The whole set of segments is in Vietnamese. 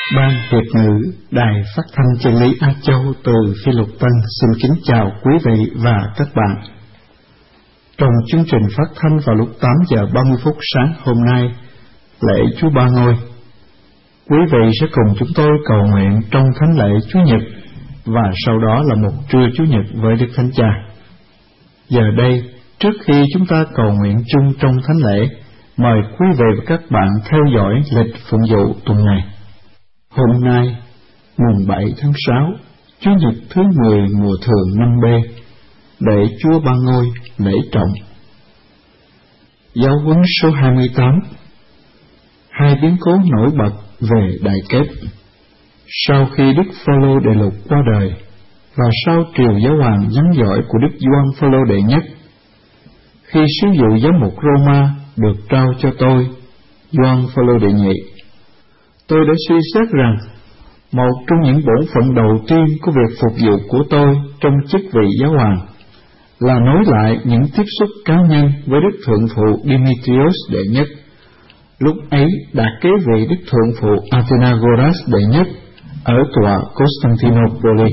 Ban Việt ngữ Đài Phát thanh Chân lý Á Châu từ Phi Lục Tân xin kính chào quý vị và các bạn. Trong chương trình phát thanh vào lúc 8 giờ 30 phút sáng hôm nay, lễ Chúa Ba Ngôi, quý vị sẽ cùng chúng tôi cầu nguyện trong thánh lễ Chúa Nhật và sau đó là một trưa Chúa Nhật với Đức Thánh Cha. Giờ đây, trước khi chúng ta cầu nguyện chung trong thánh lễ, mời quý vị và các bạn theo dõi lịch phụng vụ tuần này. Hôm nay, mùng 7 tháng 6, Chúa Nhật thứ 10 mùa thường năm B, để Chúa Ba Ngôi lễ trọng. Giáo huấn số 28. Hai biến cố nổi bật về đại kết. Sau khi Đức Phao-lô Đệ Lục qua đời, và sau triều giáo hoàng vắng giỏi của Đức Gioan Phao-lô Đệ Nhất, khi sứ vụ giám mục Roma được trao cho tôi, Gioan Phao-lô Đệ Nhị, tôi đã suy xét rằng một trong những bổn phận đầu tiên của việc phục vụ của tôi trong chức vị giáo hoàng là nối lại những tiếp xúc cá nhân với Đức Thượng phụ Demetrius Đệ Nhất, lúc ấy đã kế vị Đức Thượng phụ Athenagoras Đệ Nhất ở tòa Constantinople.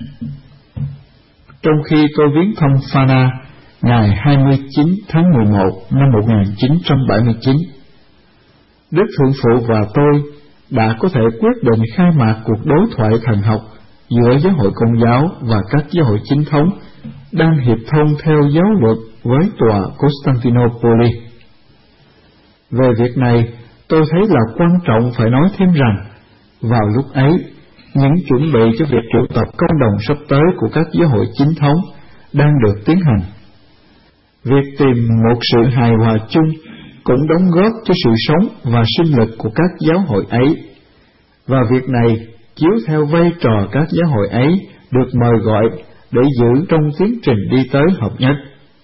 Trong khi tôi viếng thăm Phana ngày 29 tháng 11 năm 1979, Đức Thượng phụ và tôi đã có thể quyết định khai mạc cuộc đối thoại thần học giữa giáo hội Công giáo và các giáo hội chính thống đang hiệp thông theo giáo luật với tòa Constantinople. Về việc này, tôi thấy là quan trọng phải nói thêm rằng, vào lúc ấy, những chuẩn bị cho việc triệu tập công đồng sắp tới của các giáo hội chính thống đang được tiến hành. Việc tìm một sự hài hòa chung cũng đóng góp cho sự sống và sinh lực của các giáo hội ấy, và việc này chiếu theo vai trò các giáo hội ấy được mời gọi để giữ trong tiến trình đi tới hợp nhất.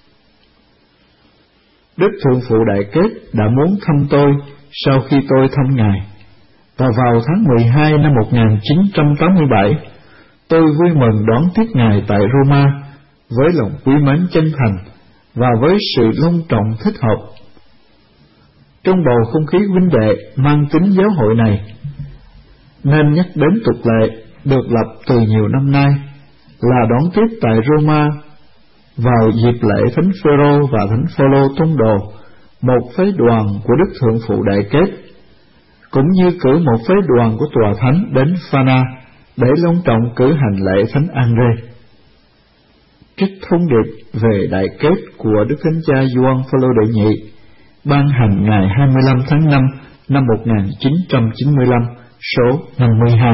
Đức Thượng phụ Đại Kết đã muốn thăm tôi sau khi tôi thăm Ngài, và vào tháng 12 năm 1987, tôi vui mừng đón tiếp Ngài tại Roma với lòng quý mến chân thành và với sự long trọng thích hợp. Trong bầu không khí vinh đệ mang tính giáo hội này, nên nhắc đến tục lệ được lập từ nhiều năm nay là đón tiếp tại Roma vào dịp lễ Thánh Phêrô và Thánh Phaolô Tông Đồ một phái đoàn của Đức Thượng phụ Đại Kết, cũng như cử một phái đoàn của tòa thánh đến Phana để long trọng cử hành lễ Thánh Andre. Trích thông điệp về đại kết của Đức Thánh Cha Gioan Phao-lô Đệ Nhị ban hành ngày 25 tháng 5 năm 1995, số 52.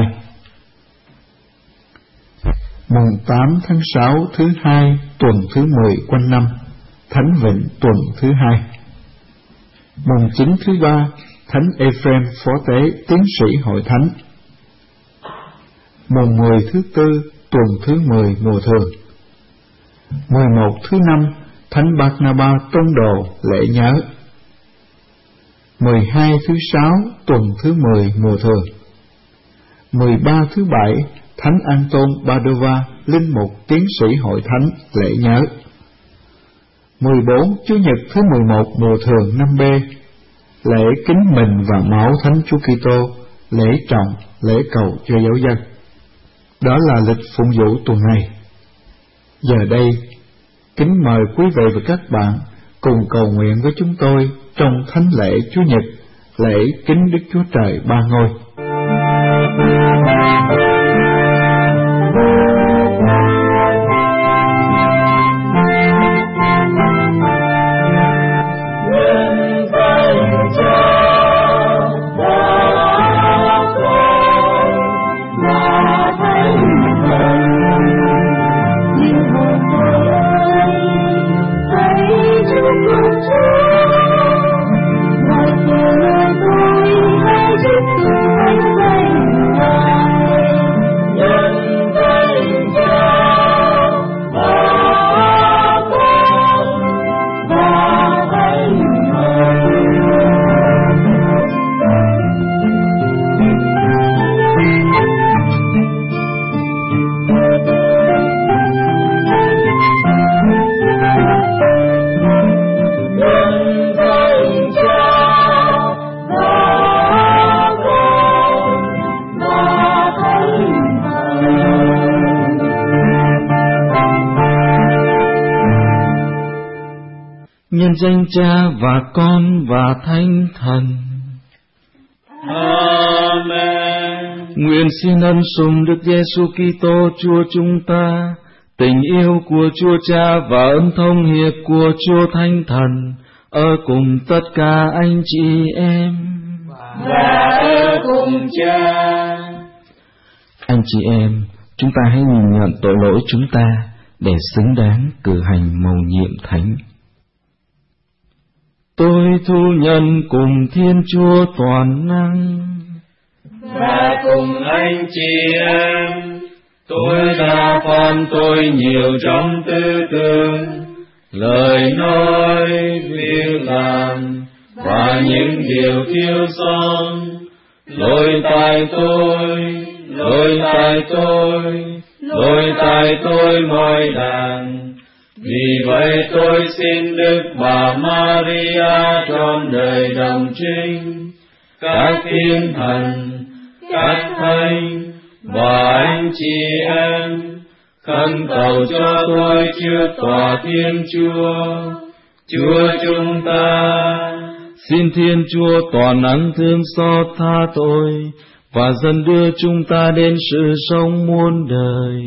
Mùng 8 tháng 6 thứ hai tuần thứ 10 quanh năm, Thánh Vịnh tuần thứ 2. Mùng 9 thứ 3, Thánh Ephrem Phó Tế Tiến sĩ Hội Thánh. Mùng 10 thứ 4 tuần thứ 10 mùa thường. 11 thứ 5, Thánh Barnaba Tông Đồ lễ nhớ. 12 thứ 6 tuần thứ 10 mùa thường. 13 thứ 7, Thánh Anton Padova linh mục tiến sĩ Hội Thánh lễ nhớ. 14 Chủ nhật thứ 11 mùa thường năm B, lễ kính mình và máu Thánh Chúa Kitô, lễ trọng, lễ cầu cho giáo dân. Đó là lịch phụng vụ tuần này. Giờ đây, kính mời quý vị và các bạn cùng cầu nguyện với chúng tôi trong thánh lễ Chúa Nhật, lễ kính Đức Chúa Trời Ba Ngôi. Hãy subscribe cho kênh Ghiền Mì Gõ để không bỏ lỡ nhân danh Cha và Con và Thánh Thần. Amen. Nguyện xin ân sủng Đức Giêsu Kitô Chúa chúng ta, tình yêu của Chúa Cha và ơn thông hiệp của Chúa Thánh Thần ở cùng tất cả anh chị em và ở cùng Cha. Anh chị em, chúng ta hãy nhìn nhận tội lỗi chúng ta để xứng đáng cử hành mầu nhiệm thánh. Tôi thu nhận cùng Thiên Chúa toàn năng và cùng anh chị em, tôi đã phạm tội nhiều trong tư tưởng, lời nói, việc làm và những điều thiếu sót. Lỗi tại tôi mọi đàn. Vì vậy tôi xin Đức Bà Maria trọn đời đồng trinh, các thiên thần, các thánh và anh chị em khẩn cầu cho tôi trước tòa Thiên Chúa, Chúa chúng ta. Xin Thiên Chúa toàn năng thương xót tha tội và dần đưa chúng ta đến sự sống muôn đời.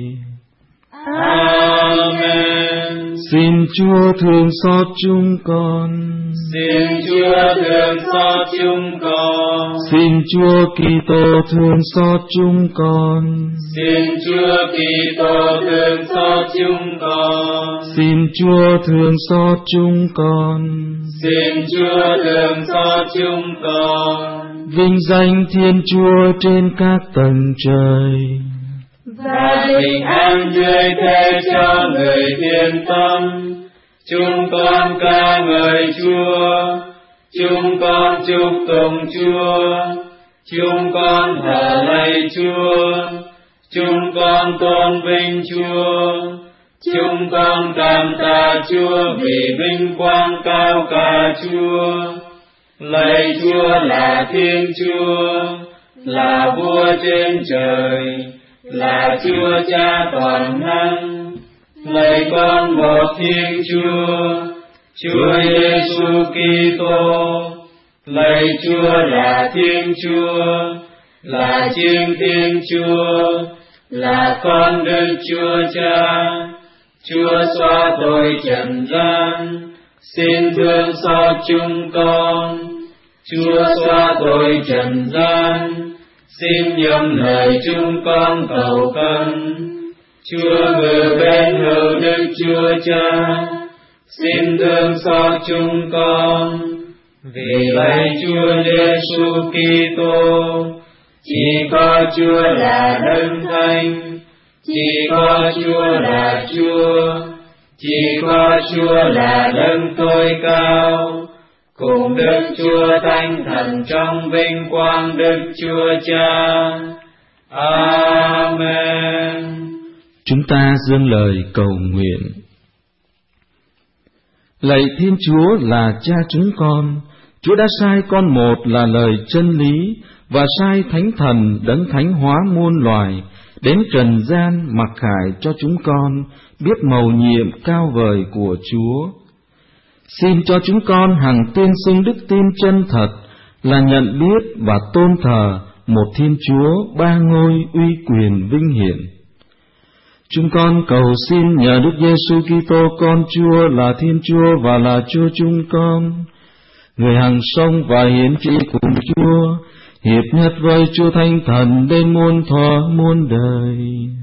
Amen. Xin Chúa thương xót chúng con. Xin Chúa thương xót chúng con. Xin Chúa Kitô thương xót chúng con. Xin Chúa Kitô thương xót chúng con. Xin Chúa thương xót chúng con. Xin Chúa thương xót chúng con. Vinh danh Thiên Chúa trên các tầng trời, và bình an dưới thế cho người thiện tâm. Chúng con ca ngợi Chúa, chúng con chúc tụng Chúa, chúng con thờ lạy Chúa, chúng con tôn vinh Chúa, chúng con cảm tạ Chúa vì vinh quang cao cả Chúa. Lạy Chúa là Thiên Chúa, là Vua trên trời, là Chúa Cha toàn năng. Lạy con một Thiên Chúa, Chúa Giêsu Kitô. Lạy Chúa là Thiên Chúa, là Chiên Thiên Chúa, là con Đức Chúa Cha. Chúa xóa tội trần gian, xin thương xót chúng con. Chúa xóa tội trần gian, xin nhậm lời chúng con cầu khẩn. Chúa ngự bên hữu Đức Chúa Cha, xin thương xót chúng con. Vì lạy Chúa Giêsu Kitô, chỉ có Chúa là Đấng Thánh, chỉ có Chúa là Chúa, chỉ có Chúa là Đấng tối cao, cùng Đức Chúa Thánh Thần trong vinh quang Đức Chúa Cha. Amen. Chúng ta dâng lời cầu nguyện. Lạy Thiên Chúa là Cha chúng con, Chúa đã sai con một là lời chân lý và sai Thánh Thần Đấng thánh hóa muôn loài đến trần gian mặc khải cho chúng con biết mầu nhiệm cao vời của Chúa. Xin cho chúng con hằng tuyên xưng đức tin chân thật là nhận biết và tôn thờ một Thiên Chúa ba ngôi uy quyền vinh hiển. Chúng con cầu xin nhờ Đức Giêsu Kitô con Chúa là Thiên Chúa và là Chúa chúng con, người hằng sống và hiển trị cùng Chúa, hiệp nhất với Chúa Thánh Thần đến muôn thuở muôn đời.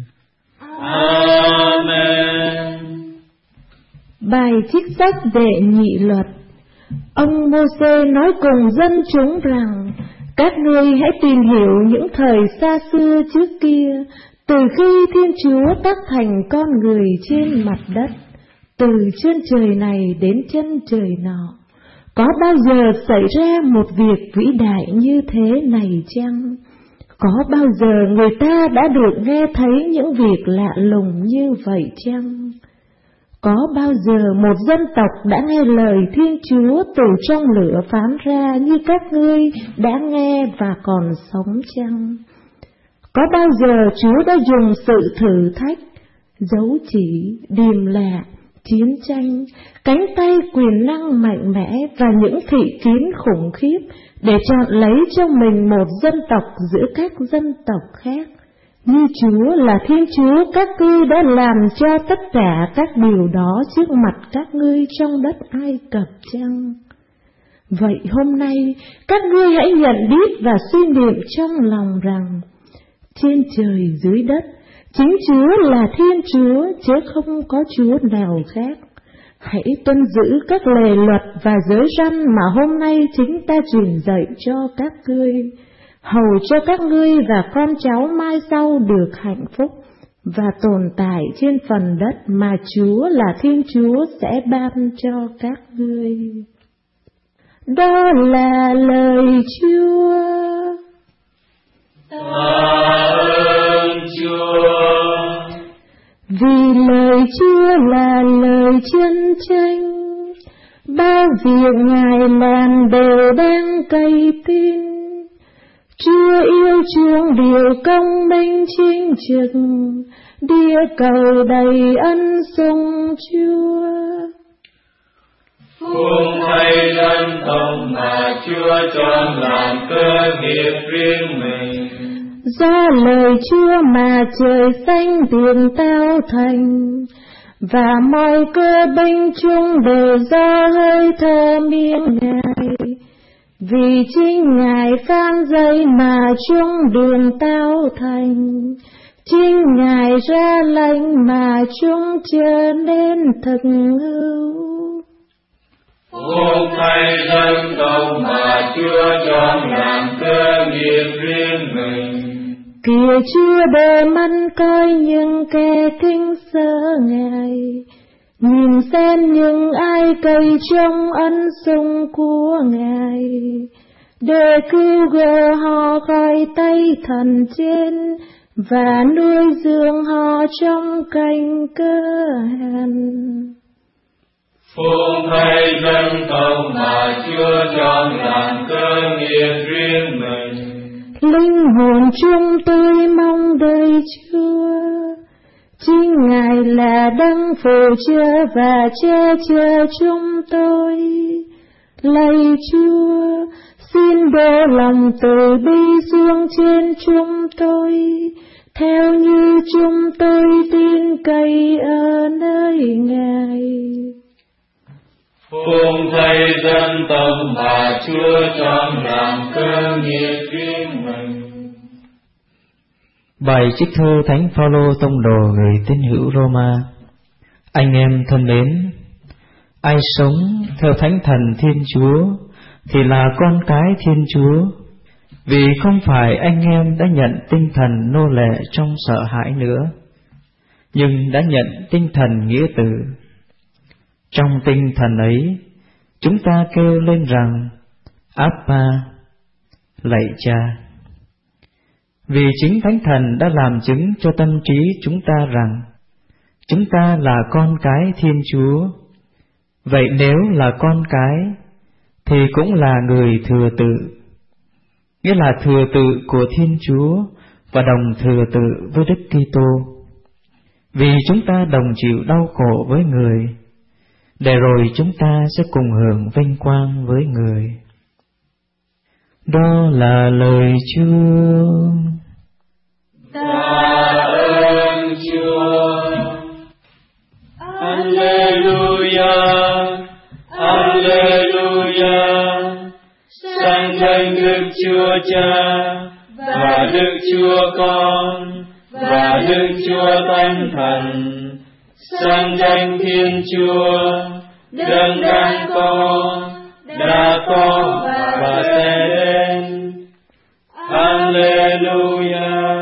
Amen. Bài trích sách về Nhị Luật. Ông Mô-sê nói cùng dân chúng rằng: các ngươi hãy tìm hiểu những thời xa xưa trước kia, từ khi Thiên Chúa tác thành con người trên mặt đất, từ chân trời này đến chân trời nọ. Có bao giờ xảy ra một việc vĩ đại như thế này chăng? Có bao giờ người ta đã được nghe thấy những việc lạ lùng như vậy chăng? Có bao giờ một dân tộc đã nghe lời Thiên Chúa từ trong lửa phán ra như các ngươi đã nghe và còn sống chăng? Có bao giờ Chúa đã dùng sự thử thách, dấu chỉ, điềm lạ, chiến tranh, cánh tay quyền năng mạnh mẽ và những thị kiến khủng khiếp để chọn lấy cho mình một dân tộc giữa các dân tộc khác. Như Chúa là Thiên Chúa, các ngươi đã làm cho tất cả các điều đó trước mặt các ngươi trong đất Ai Cập chăng? Vậy hôm nay, các ngươi hãy nhận biết và suy niệm trong lòng rằng, trên trời dưới đất, chính Chúa là Thiên Chúa, chứ không có Chúa nào khác. Hãy tuân giữ các lề luật và giới răn mà hôm nay chính ta truyền dạy cho các ngươi, hầu cho các ngươi và con cháu mai sau được hạnh phúc và tồn tại trên phần đất mà Chúa là Thiên Chúa sẽ ban cho các ngươi. Đó là lời Chúa. Tạ ơn Chúa. Vì lời Chúa là lời chân chánh, bao việc Ngài làm đều đang cậy tin. Chúa yêu chuộng điều công minh chính trực, địa cầu đầy ân sủng Chúa. Phụng thay dân tộc mà Chúa chọn làm cơ nghiệp riêng mình. Do lời Chúa mà trời xanh tiền tao thành, và mọi cơ binh chung đều do hơi thở miệng Ngài. Vì chính Ngài phán dạy mà chung đường tao thành, chính Ngài ra lệnh mà chúng trở nên thực hữu. Phụng thay dân tộc mà Chúa chọn làm cơ nghiệp riêng mình. Kìa Chúa để mắt coi những kẻ kính sợ Ngài, nhìn xem những ai cậy trong ân sủng của Ngài, để cứu gỡ họ khỏi tay thần trên và nuôi dưỡng họ trong cảnh cơ hàn. Phụng thay dân tộc mà Chúa chọn làm cơ nghiệp riêng mình. Linh hồn chúng tôi mong đợi Chúa, chính Ngài là đấng phù trợ và che chở chúng tôi. Lạy Chúa, xin đổ lòng từ bi xuống trên chúng tôi, theo như chúng tôi tin cậy ở nơi Ngài. Phụng thay dân tộc mà Chúa chọn làm cơ nghiệp riêng mình. Bài trích thư Thánh Phaolô tông đồ gửi tín hữu Roma. Anh em thân mến, ai sống theo Thánh Thần Thiên Chúa thì là con cái Thiên Chúa, vì không phải anh em đã nhận tinh thần nô lệ trong sợ hãi nữa, nhưng đã nhận tinh thần nghĩa tử. Trong tinh thần ấy, chúng ta kêu lên rằng, Abba, lạy Cha. Vì chính Thánh Thần đã làm chứng cho tâm trí chúng ta rằng, chúng ta là con cái Thiên Chúa. Vậy nếu là con cái, thì cũng là người thừa tự, nghĩa là thừa tự của Thiên Chúa và đồng thừa tự với Đức Kitô. Vì chúng ta đồng chịu đau khổ với người, để rồi chúng ta sẽ cùng hưởng vinh quang với người. Đó là lời Chúa. Tạ ơn Chúa. Alleluia, Alleluia. Sanh danh Đức Chúa Cha và Đức Chúa Con và Đức Chúa Thánh Thần. Sanh danh Thiên Chúa, đấng đang có, đã có và sẽ đến. Alleluia.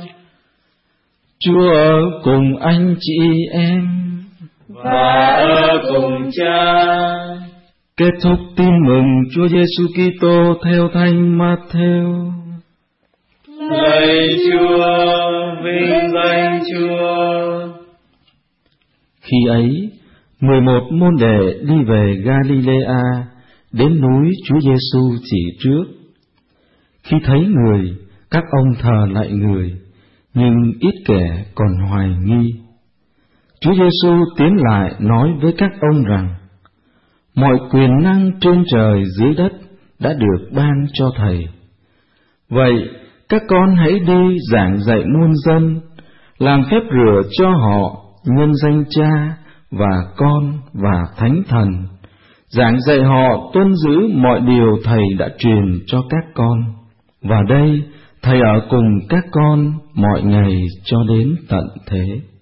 Chúa ở cùng anh chị em và ở cùng Cha. Kết thúc tin mừng Chúa Giêsu Kitô theo Thánh Matthew. Lạy Chúa, vinh danh Chúa. Khi ấy, 11 môn đệ đi về Galilea, đến núi Chúa Giêsu chỉ trước. Khi thấy người, các ông thờ lại người, nhưng ít kẻ còn hoài nghi. Chúa Giêsu tiến lại nói với các ông rằng: mọi quyền năng trên trời dưới đất đã được ban cho Thầy. Vậy các con hãy đi giảng dạy muôn dân, làm phép rửa cho họ nhân danh Cha và Con và Thánh Thần, giảng dạy họ tuân giữ mọi điều Thầy đã truyền cho các con. Và đây, Thầy ở cùng các con mọi ngày cho đến tận thế.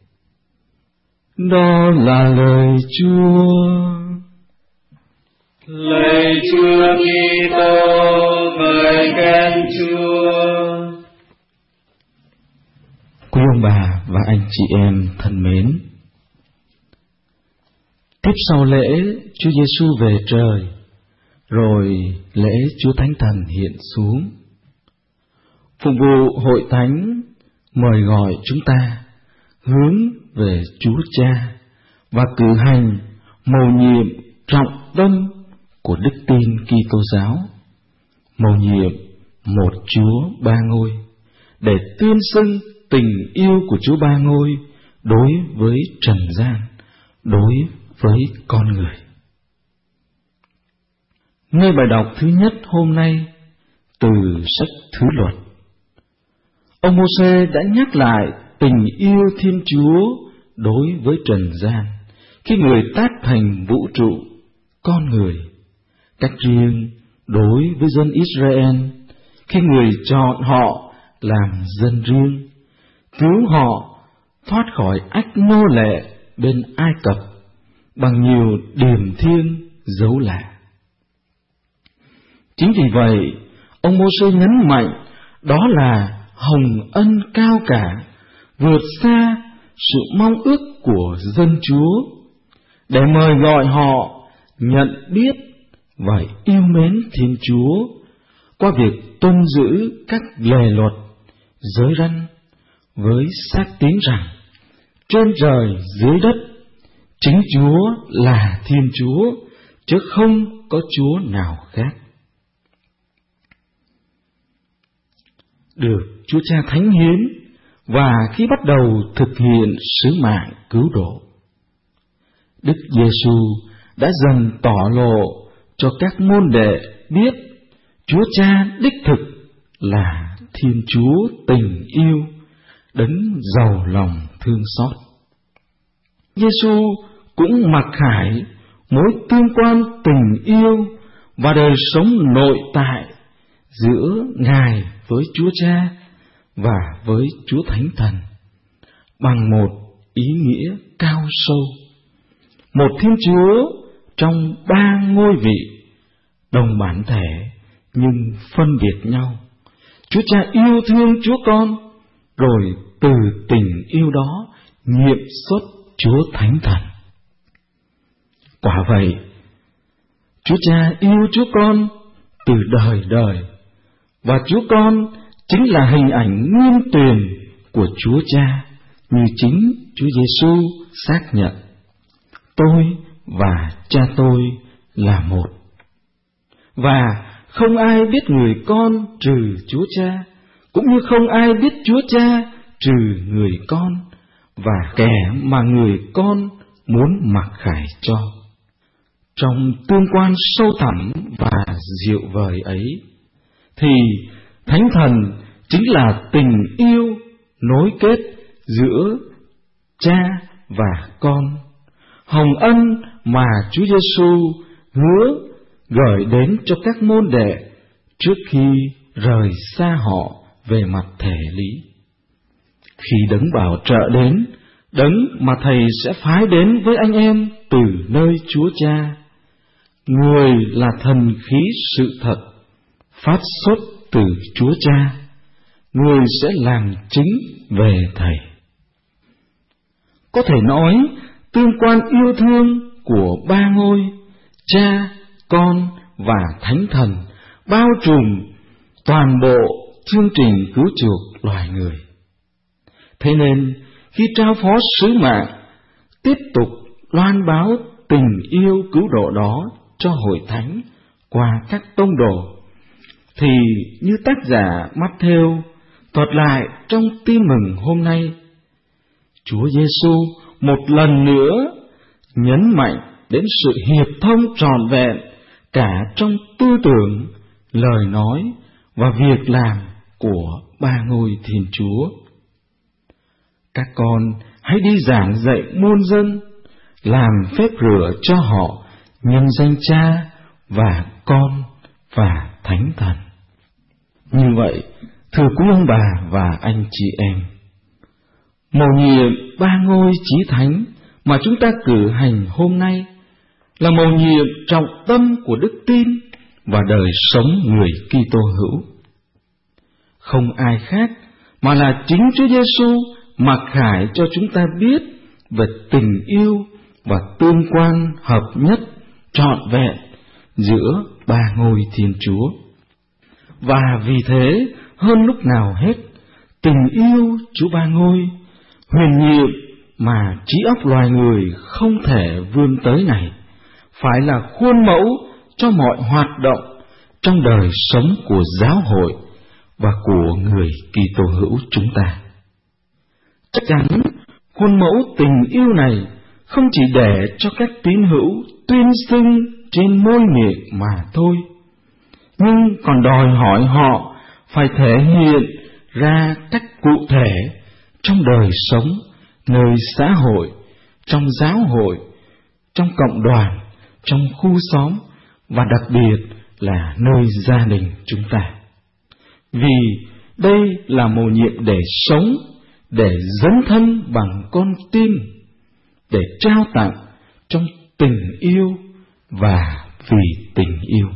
Đó là lời Chúa. Lạy Chúa Kitô, ngợi khen Chúa. Quý ông bà và anh chị em thân mến, tiếp sau lễ Chúa Giêsu về trời, rồi lễ Chúa Thánh Thần hiện xuống. Phục vụ hội thánh mời gọi chúng ta hướng về Chúa Cha và cử hành mầu nhiệm trọng tâm của đức tin Kitô giáo, mầu nhiệm một Chúa ba ngôi, để tuyên xưng tình yêu của Chúa ba ngôi đối với trần gian, đối với con người. Nơi bài đọc thứ nhất hôm nay từ sách Thứ Luật, ông Mô-sê đã nhắc lại tình yêu Thiên Chúa đối với trần gian khi người tác thành vũ trụ, con người, cách riêng đối với dân Israel khi người chọn họ làm dân riêng, cứu họ thoát khỏi ách nô lệ bên Ai Cập bằng nhiều điềm thiêng dấu lạ. Chính vì vậy, ông Mô-sê nhấn mạnh đó là hồng ân cao cả, vượt xa sự mong ước của dân Chúa, để mời gọi họ nhận biết và yêu mến Thiên Chúa qua việc tuân giữ các lề luật, giới răn, với xác tín rằng trên trời dưới đất chính Chúa là Thiên Chúa, chứ không có Chúa nào khác. Được Chúa Cha thánh hiến, và khi bắt đầu thực hiện sứ mạng cứu độ, Đức Giêsu đã dần tỏ lộ cho các môn đệ biết Chúa Cha đích thực là Thiên Chúa tình yêu, đấng giàu lòng thương xót. Giêsu cũng mặc khải mối tương quan tình yêu và đời sống nội tại giữa Ngài với Chúa Cha và với Chúa Thánh Thần bằng một ý nghĩa cao sâu, một Thiên Chúa trong ba ngôi vị, đồng bản thể nhưng phân biệt nhau. Chúa Cha yêu thương Chúa Con, rồi từ tình yêu đó nghiệm xuất Chúa Thánh Thần. Quả vậy, Chúa Cha yêu Chúa Con từ đời đời, và Chúa Con chính là hình ảnh nguyên tuyển của Chúa Cha, như chính Chúa Giêsu xác nhận: tôi và Cha tôi là một. Và không ai biết người Con trừ Chúa Cha, cũng như không ai biết Chúa Cha trừ người Con, và kẻ mà người Con muốn mặc khải cho. Trong tương quan sâu thẳm và diệu vời ấy, thì Thánh Thần chính là tình yêu nối kết giữa Cha và Con, hồng ân mà Chúa Giêsu hứa gửi đến cho các môn đệ trước khi rời xa họ về mặt thể lý. Khi Đấng Bảo Trợ đến, Đấng mà Thầy sẽ phái đến với anh em từ nơi Chúa Cha, người là thần khí sự thật phát xuất từ Chúa Cha, người sẽ làm chứng về Thầy. Có thể nói, tương quan yêu thương của ba ngôi, Cha, Con và Thánh Thần bao trùm toàn bộ chương trình cứu chuộc loài người. Thế nên, khi trao phó sứ mạng tiếp tục loan báo tình yêu cứu độ đó cho hội thánh qua các tông đồ, thì như tác giả Matthew thuật lại trong Tin Mừng hôm nay, Chúa Giêsu một lần nữa nhấn mạnh đến sự hiệp thông trọn vẹn cả trong tư tưởng, lời nói và việc làm của ba ngôi Thiên Chúa. Các con hãy đi giảng dạy muôn dân, làm phép rửa cho họ nhân danh Cha và Con và Thánh Thần. Như vậy, thưa quý ông bà và anh chị em, mầu nhiệm ba ngôi chí thánh mà chúng ta cử hành hôm nay là mầu nhiệm trọng tâm của đức tin và đời sống người Kitô hữu. Không ai khác mà là chính Chúa Giêsu mặc khải cho chúng ta biết về tình yêu và tương quan hợp nhất trọn vẹn giữa ba ngôi Thiên Chúa. Và vì thế, hơn lúc nào hết, tình yêu Chúa ba ngôi, huyền nhiệm mà trí óc loài người không thể vươn tới này, phải là khuôn mẫu cho mọi hoạt động trong đời sống của giáo hội và của người Kitô hữu chúng ta. Chắc chắn khuôn mẫu tình yêu này không chỉ để cho các tín hữu tuyên xưng trên môi miệng mà thôi, nhưng còn đòi hỏi họ phải thể hiện ra cách cụ thể trong đời sống, nơi xã hội, trong giáo hội, trong cộng đoàn, trong khu xóm và đặc biệt là nơi gia đình chúng ta. Vì đây là mầu nhiệm để sống, để dấn thân bằng con tim, để trao tặng trong tình yêu và vì tình yêu.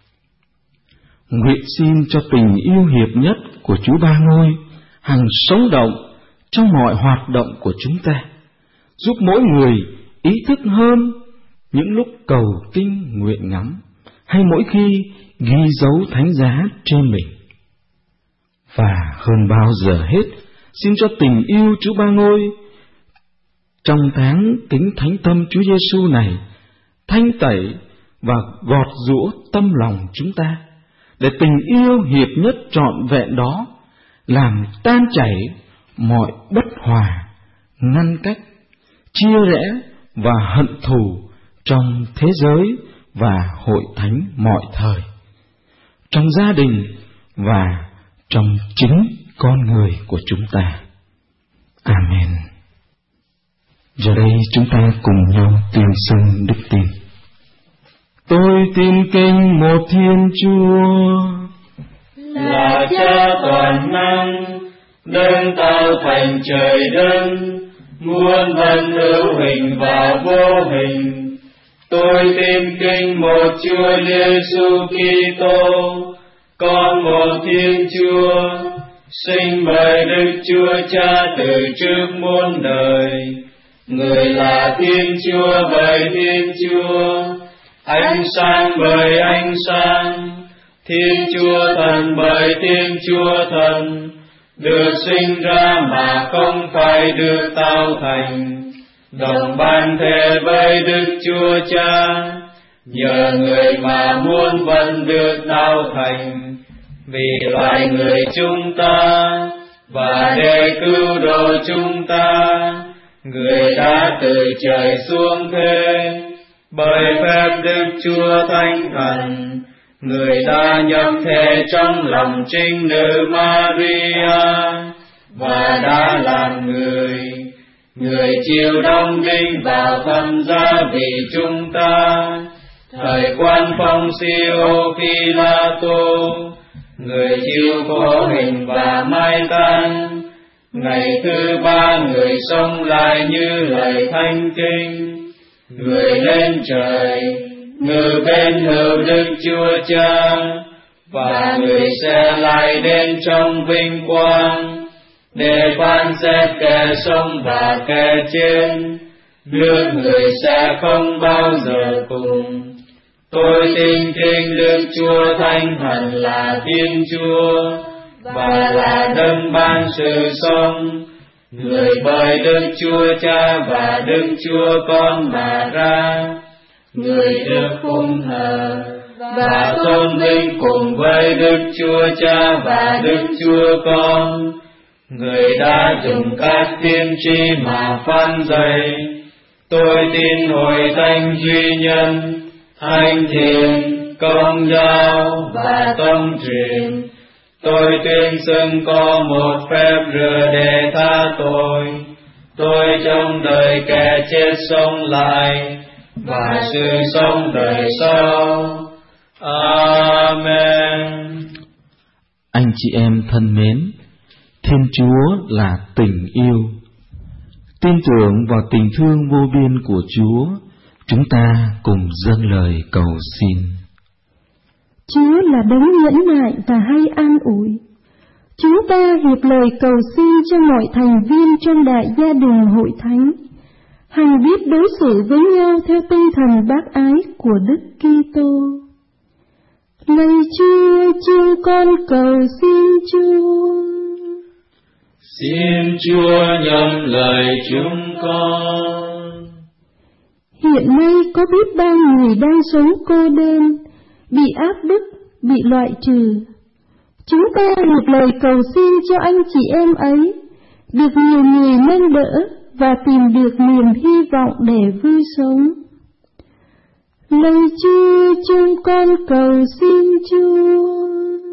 Nguyện xin cho tình yêu hiệp nhất của Chúa ba ngôi hằng sống động trong mọi hoạt động của chúng ta, giúp mỗi người ý thức hơn những lúc cầu kinh nguyện ngắm hay mỗi khi ghi dấu thánh giá trên mình. Và hơn bao giờ hết, xin cho tình yêu Chúa ba ngôi trong tháng kính thánh tâm Chúa Giêsu này thanh tẩy và gọt giũa tâm lòng chúng ta, để tình yêu hiệp nhất trọn vẹn đó làm tan chảy mọi bất hòa, ngăn cách, chia rẽ và hận thù trong thế giới và hội thánh mọi thời, trong gia đình và trong chính con người của chúng ta. Amen. Giờ đây chúng ta cùng nhau tuyên xưng đức tin. Tôi tin kính một Thiên Chúa, là Cha toàn năng, đấng tạo thành trời đất, muôn vật hữu hình và vô hình. Tôi tin kính một Chúa Giêsu Kitô, con một Thiên Chúa, sinh bởi Đức Chúa Cha từ trước muôn đời. Người là Thiên Chúa bởi Thiên Chúa, ánh sáng bởi ánh sáng, Thiên Chúa Thần bởi Thiên Chúa Thần, được sinh ra mà không phải được tạo thành, đồng ban thể với Đức Chúa Cha, nhờ người mà muôn vật được tạo thành, vì loài người chúng ta và để cứu độ chúng ta, người đã từ trời xuống thế. Bởi phép Đức Chúa Thánh Thần, người đã nhập thể trong lòng trinh nữ Maria và đã làm người. Người chịu đóng đinh vào thập giá vì chúng ta. Thời quan phong Siêu Phi-la-tô, người chịu khổ hình và mai táng. Ngày thứ ba người sống lại như lời thánh kinh. Người lên trời, ngự bên hữu Đức Chúa Cha, và người sẽ lại đến trong vinh quang, để phán xét kẻ sống và kẻ chết. Nước người sẽ không bao giờ cùng. Tôi tin kính Đức Chúa Thánh Thần là Thiên Chúa, và là đấng ban sự sống, người bởi Đức Chúa Cha và Đức Chúa Con mà ra. Người được phụng thờ và tôn vinh cùng với Đức Chúa Cha và Đức Chúa Con, Người đã dùng các tiên tri mà phán dạy. Tôi tin hội thánh duy nhân, thánh thiện, công giáo và tông truyền. Tôi tuyên xưng có một phép rửa để tha tội. Tôi trong đời kẻ chết sống lại và sự sống đời sau. Amen. Anh chị em thân mến, Thiên Chúa là tình yêu. Tin tưởng vào tình thương vô biên của Chúa, chúng ta cùng dâng lời cầu xin. Chúa là đấng nhẫn nại và hay an ủi. Chúng ta hiệp lời cầu xin cho mọi thành viên trong đại gia đình hội thánh, hằng biết đối xử với nhau theo tinh thần bác ái của Đức Kitô. Lạy Chúa, chúng con cầu xin Chúa. Xin Chúa nhậm lời chúng con. Hiện nay có biết bao người đang sống cô đơn, bị áp bức, bị loại trừ. Chúng ta hiệp lời cầu xin cho anh chị em ấy được nhiều người nâng đỡ và tìm được niềm hy vọng để vui sống. Lạy Chúa, chúng con cầu xin Chúa.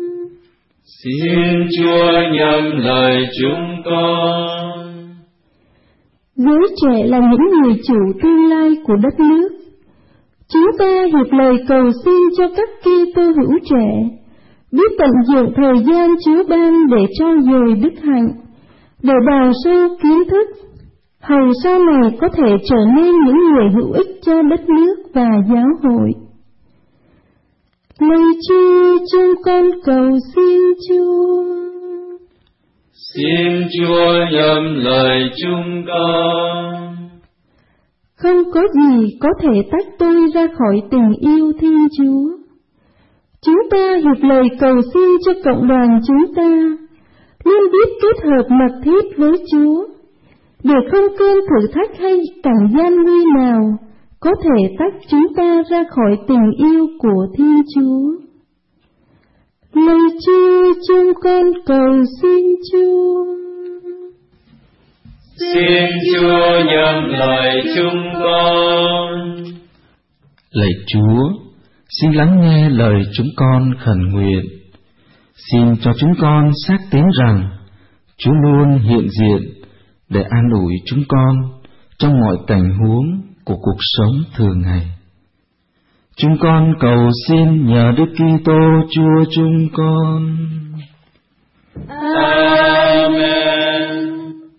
Xin Chúa nhậm lời chúng con. Giới trẻ là những người chủ tương lai của đất nước. Chúng ta hiệp lời cầu xin cho các Kitô hữu trẻ biết tận dụng thời gian Chúa ban để trau dồi đức hạnh, để đào sâu kiến thức, hầu sau này có thể trở nên những người hữu ích cho đất nước và giáo hội. Lạy Chúa, chúng con cầu xin Chúa. Xin Chúa nhậm lời chúng con. Không có gì có thể tách tôi ra khỏi tình yêu Thiên Chúa. Chúng ta hiệp lời cầu xin cho cộng đoàn chúng ta luôn biết kết hợp mật thiết với Chúa, để không cơn thử thách hay cảnh gian nguy nào có thể tách chúng ta ra khỏi tình yêu của Thiên Chúa. Lạy Chúa, chúng con cầu xin Chúa. Xin Chúa nhậm lời chúng con. Lạy Chúa, xin lắng nghe lời chúng con khẩn nguyện. Xin cho chúng con xác tín rằng Chúa luôn hiện diện để an ủi chúng con trong mọi tình huống của cuộc sống thường ngày. Chúng con cầu xin nhờ Đức Kitô Chúa chúng con. Amen.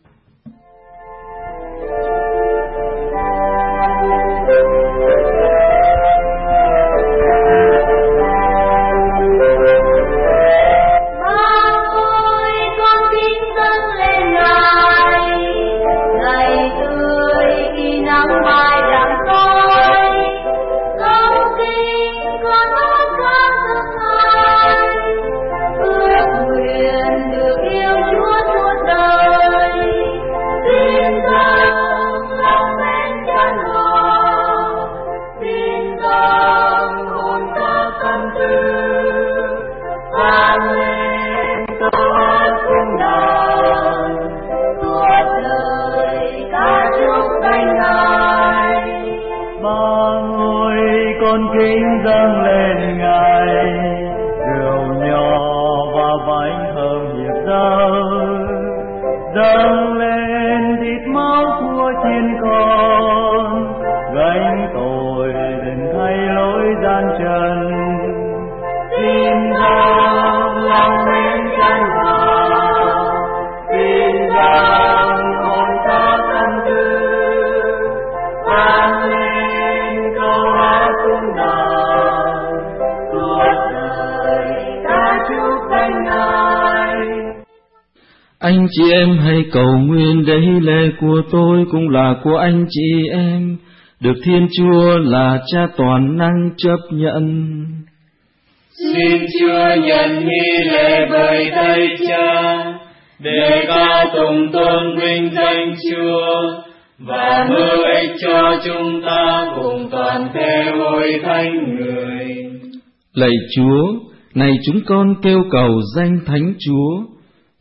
Anh chị em hãy cầu nguyện để hy lễ của tôi cũng là của anh chị em, được Thiên Chúa là Cha toàn năng chấp nhận. Xin Chúa nhận hy lễ bởi tay Cha, để ca tụng tôn vinh danh Chúa, và hữu ích cho chúng ta cùng toàn thể hội thánh người. Lạy Chúa, này chúng con kêu cầu danh Thánh Chúa,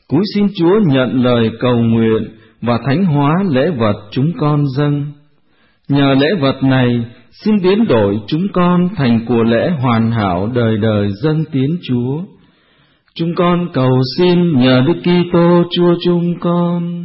Cúi xin Chúa nhận lời cầu nguyện và thánh hóa lễ vật chúng con dâng. Nhờ lễ vật này, xin biến đổi chúng con thành của lễ hoàn hảo đời đời dâng tiến Chúa. Chúng con cầu xin nhờ Đức Kitô Chúa chúng con.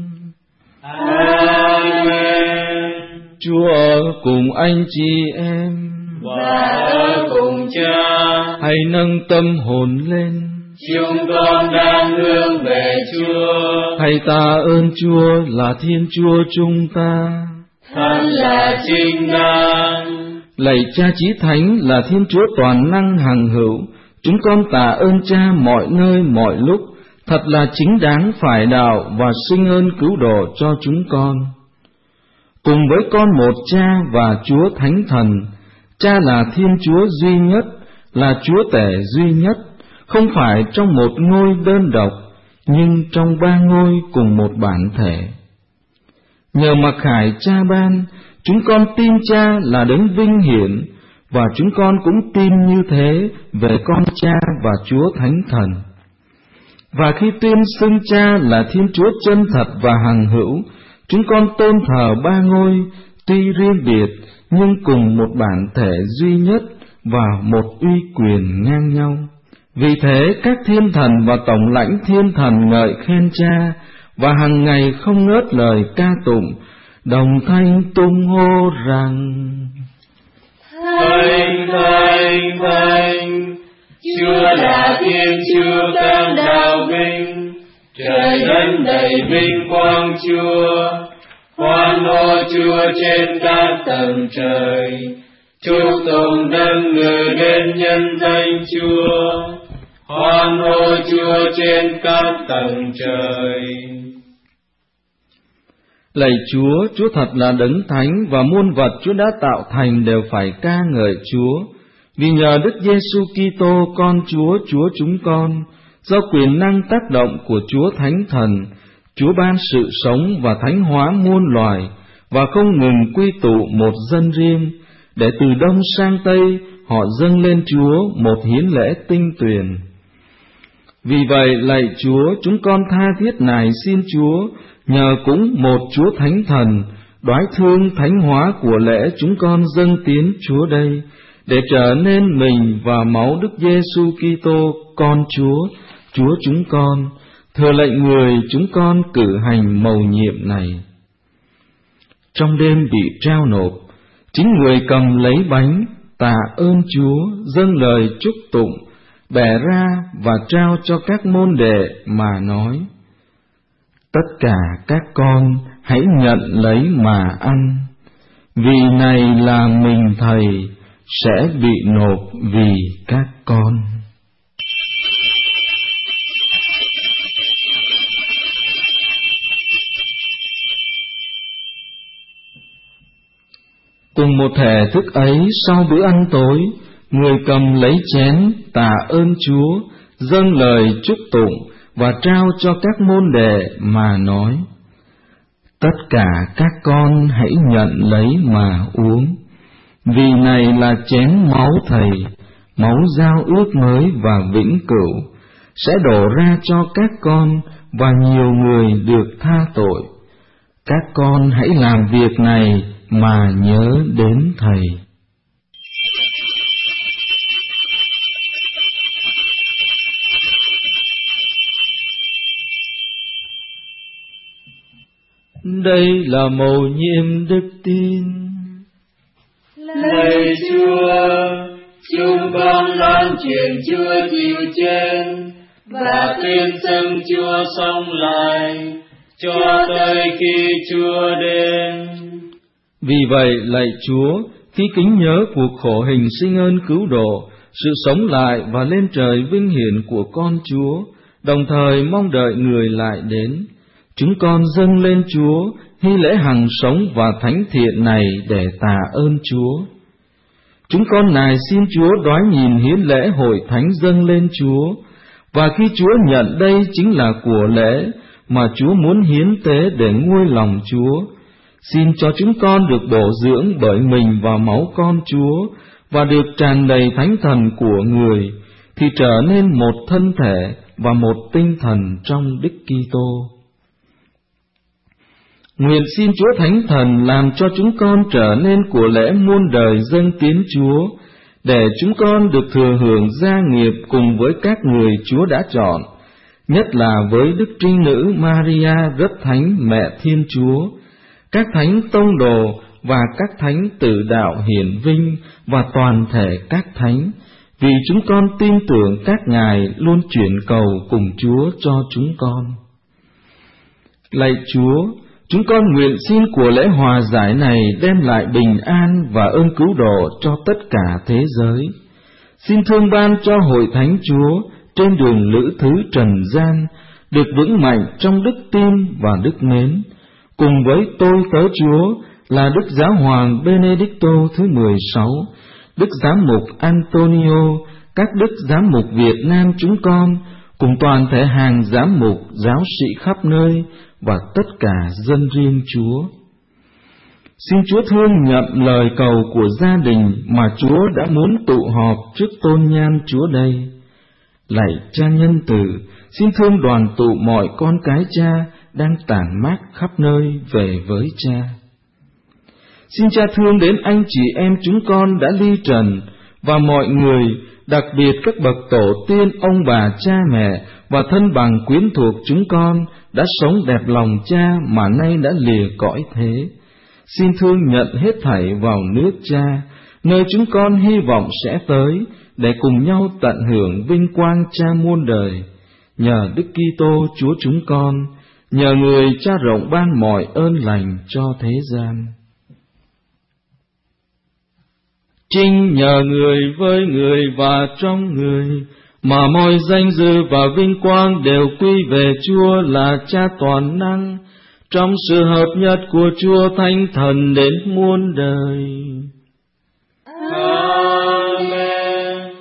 Amen. Chúa ở cùng anh chị em và ở cùng Cha. Hãy nâng tâm hồn lên. Chúng con đang hướng về Chúa. Hãy tạ ơn Chúa là Thiên Chúa chúng ta. Thật là chính đáng. Lạy Cha Chí Thánh là Thiên Chúa toàn năng hằng hữu, chúng con tạ ơn Cha mọi nơi mọi lúc, thật là chính đáng phải đạo và sinh ơn cứu độ cho chúng con. Cùng với con một Cha và Chúa Thánh Thần, Cha là Thiên Chúa duy nhất, là Chúa Tể duy nhất, không phải trong một ngôi đơn độc, nhưng trong ba ngôi cùng một bản thể. Nhờ mặc khải Cha ban, chúng con tin Cha là đấng vinh hiển, và chúng con cũng tin như thế về con Cha và Chúa Thánh Thần. Và khi tuyên xưng Cha là Thiên Chúa chân thật và hằng hữu, chúng con tôn thờ ba ngôi, tuy riêng biệt, nhưng cùng một bản thể duy nhất và một uy quyền ngang nhau. Vì thế các thiên thần và tổng lãnh thiên thần ngợi khen Cha, và hàng ngày không ngớt lời ca tụng, đồng thanh tung hô rằng: Thánh, thánh, thánh, Chúa là Thiên Chúa các đạo vinh, trời đất đầy vinh quang Chúa. Hoan hô Chúa trên các tầng trời, chúc tụng đấng ngự đến nhân danh Chúa. Hoan hô Chúa trên các tầng trời. Lạy Chúa, Chúa thật là đấng thánh, và muôn vật Chúa đã tạo thành đều phải ca ngợi Chúa. Vì nhờ Đức Giêsu Kitô con Chúa, Chúa chúng con, do quyền năng tác động của Chúa Thánh Thần, Chúa ban sự sống và thánh hóa muôn loài, và không ngừng quy tụ một dân riêng, để từ đông sang tây họ dâng lên Chúa một hiến lễ tinh tuyền. Vì vậy, lạy Chúa, chúng con tha thiết nài xin Chúa, nhờ cũng một Chúa Thánh Thần, đoái thương thánh hóa của lễ chúng con dâng tiến Chúa đây, để trở nên mình và máu Đức Giêsu Kitô con Chúa, Chúa chúng con, thừa lệnh người chúng con cử hành mầu nhiệm này. Trong đêm bị trao nộp, chính người cầm lấy bánh, tạ ơn Chúa, dâng lời chúc tụng, bẻ ra và trao cho các môn đệ mà nói: Tất cả các con hãy nhận lấy mà ăn, vì này là mình Thầy sẽ bị nộp vì các con. Cùng một thể thức ấy, sau bữa ăn tối, người cầm lấy chén tạ ơn Chúa, dâng lời chúc tụng và trao cho các môn đệ mà nói: Tất cả các con hãy nhận lấy mà uống, vì này là chén máu Thầy, máu giao ước mới và vĩnh cửu, sẽ đổ ra cho các con và nhiều người được tha tội. Các con hãy làm việc này mà nhớ đến Thầy. Đây là mầu nhiệm đức tin. Lạy Chúa, chúng con loan truyền Chúa chịu chết và tuyên xưng Chúa sống lại cho tới khi Chúa đến. Vì vậy, lạy Chúa, khi kính nhớ cuộc khổ hình sinh ơn cứu độ, sự sống lại và lên trời vinh hiển của con Chúa, đồng thời mong đợi người lại đến, chúng con dâng lên Chúa hy lễ hằng sống và thánh thiện này để tạ ơn Chúa. Chúng con nài xin Chúa đoái nhìn hiến lễ hội thánh dâng lên Chúa, và khi Chúa nhận đây chính là của lễ mà Chúa muốn hiến tế để nguôi lòng Chúa, xin cho chúng con được bổ dưỡng bởi mình và máu con Chúa, và được tràn đầy thánh thần của người, thì trở nên một thân thể và một tinh thần trong Đức Kitô. Nguyện xin Chúa Thánh Thần làm cho chúng con trở nên của lễ muôn đời dâng tiến Chúa, để chúng con được thừa hưởng gia nghiệp cùng với các người Chúa đã chọn, nhất là với Đức Trinh Nữ Maria rất thánh Mẹ Thiên Chúa, các thánh tông đồ và các thánh tử đạo hiển vinh và toàn thể các thánh, vì chúng con tin tưởng các ngài luôn chuyển cầu cùng Chúa cho chúng con. Lạy Chúa, chúng con nguyện xin của lễ hòa giải này đem lại bình an và ơn cứu độ cho tất cả thế giới. Xin thương ban cho hội thánh Chúa trên đường lữ thứ trần gian được vững mạnh trong đức tin và đức mến, cùng với tôi tớ Chúa là Đức Giáo hoàng Benedicto thứ 16, Đức Giám mục Antonio, các Đức Giám mục Việt Nam chúng con, cùng toàn thể hàng giám mục, giáo sĩ khắp nơi và tất cả dân riêng Chúa. Xin Chúa thương nhận lời cầu của gia đình mà Chúa đã muốn tụ họp trước tôn nhan Chúa đây. Lạy Cha nhân từ, xin thương đoàn tụ mọi con cái Cha đang tản mát khắp nơi về với Cha. Xin Cha thương đến anh chị em chúng con đã ly trần và mọi người, đặc biệt các bậc tổ tiên, ông bà, cha mẹ và thân bằng quyến thuộc chúng con đã sống đẹp lòng Cha mà nay đã lìa cõi thế. Xin thương nhận hết thảy vào nước Cha, nơi chúng con hy vọng sẽ tới, để cùng nhau tận hưởng vinh quang Cha muôn đời. Nhờ Đức Kitô Chúa chúng con, nhờ người Cha rộng ban mọi ơn lành cho thế gian. Chính nhờ người với người và trong người, mà mọi danh dự và vinh quang đều quy về Chúa là Cha toàn năng, trong sự hợp nhất của Chúa Thánh Thần đến muôn đời. Amen.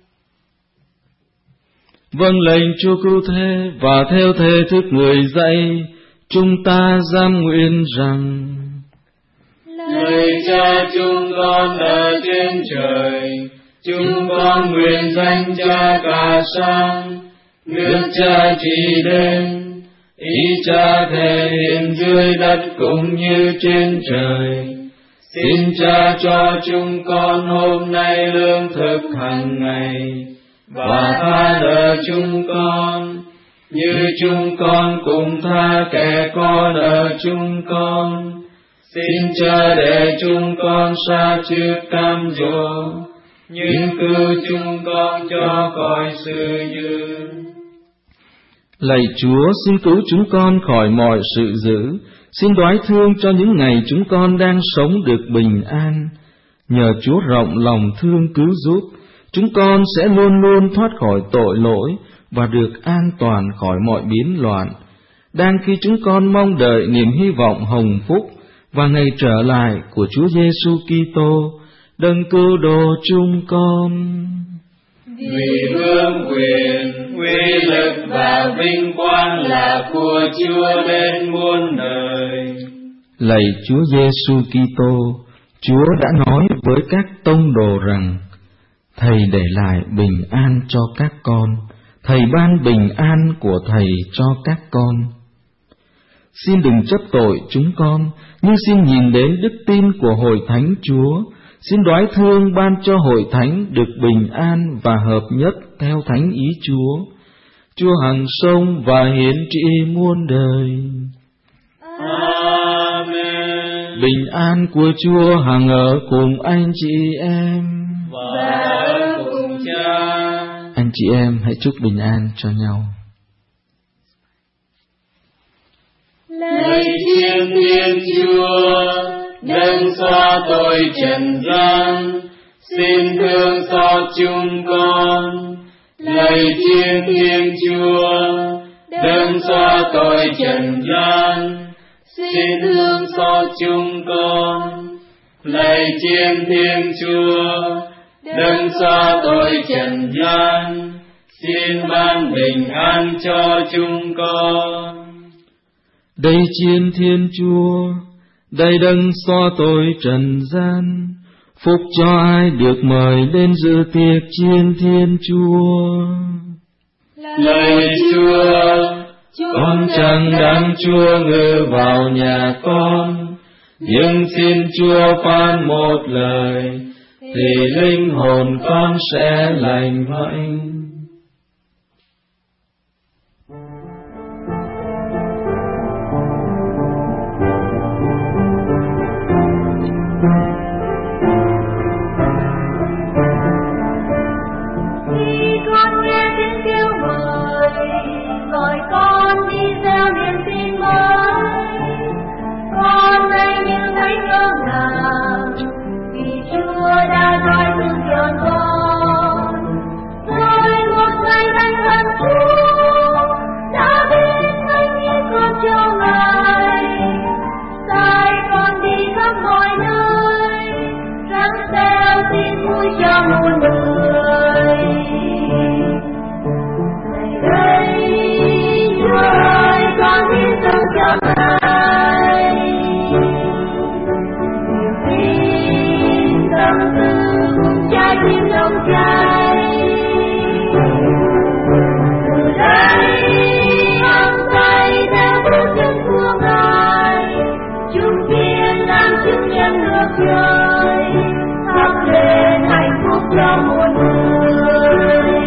Vâng lệnh Chúa cứu thế và theo thế thức người dạy, chúng ta giam nguyện rằng: Lạy Cha chúng con ở trên trời, chúng con nguyện danh Cha cả sáng, nước Cha trị đến, ý Cha thể hiện dưới đất cũng như trên trời. Xin Cha cho chúng con hôm nay lương thực hàng ngày, và tha nợ chúng con, như chúng con cũng tha kẻ có nợ chúng con. Xin Cha để chúng con xa trước cam dỗ, nhưng cứu chúng con cho khỏi sự dữ. Lạy Chúa, xin cứu chúng con khỏi mọi sự dữ. Xin đoái thương cho những ngày chúng con đang sống được bình an. Nhờ Chúa rộng lòng thương cứu giúp, chúng con sẽ luôn luôn thoát khỏi tội lỗi và được an toàn khỏi mọi biến loạn, đang khi chúng con mong đợi niềm hy vọng hồng phúc và ngày trở lại của Chúa Giêsu Kitô, đấng cứu độ chúng con. Vì vương quyền, uy lực và vinh quang là của Chúa đến muôn đời. Lạy Chúa Giêsu Kitô, Chúa đã nói với các tông đồ rằng: Thầy để lại bình an cho các con, Thầy ban bình an của Thầy cho các con. Xin đừng chấp tội chúng con, nhưng xin nhìn đến đức tin của hội thánh Chúa. Xin đoái thương ban cho hội thánh được bình an và hợp nhất theo thánh ý Chúa. Chúa hằng sống và hiển trị muôn đời. Amen. Bình an của Chúa hằng ở cùng anh chị em và ở cùng Cha. Anh chị em hãy chúc bình an cho nhau. Lạy Thiên Thiên Chúa, đấng xóa tội trần gian, xin thương xót chúng con. Lạy Thiên Thiên Chúa, đấng xóa tội trần gian, xin thương xót chúng con. Lạy Thiên Thiên Chúa, đấng xóa tội trần gian, xin ban bình an cho chúng con. Đây Chiên Thiên Chúa, đây đấng xóa tội trần gian, phúc cho ai được mời đến dự tiệc Chiên Thiên Chúa. Lạy Chúa, con chẳng đáng Chúa ngự vào nhà con, nhưng xin Chúa phán một lời, thì linh hồn con sẽ lành mạnh. Khi con nghe tiếng kêu gọi con đi theo niềm tin mới, con đây như thấy ngỡ ngàng, vì Chúa đã nói từng trọn con. Rồi một ngày anh hận Chúa đã biết anh như con cho Ngài, sai con đi khắp mọi nơi, răng theo tin vui cho muôn người. Này đây Chúa ơi, con tin sống cho Ngài, tin tâm tư trái tim nồng cháy. Từ đây ông tay theo bước chân của Ngài, chúng thiên làm chứng nhân nước trời, thắp lên hạnh phúc cho muôn người.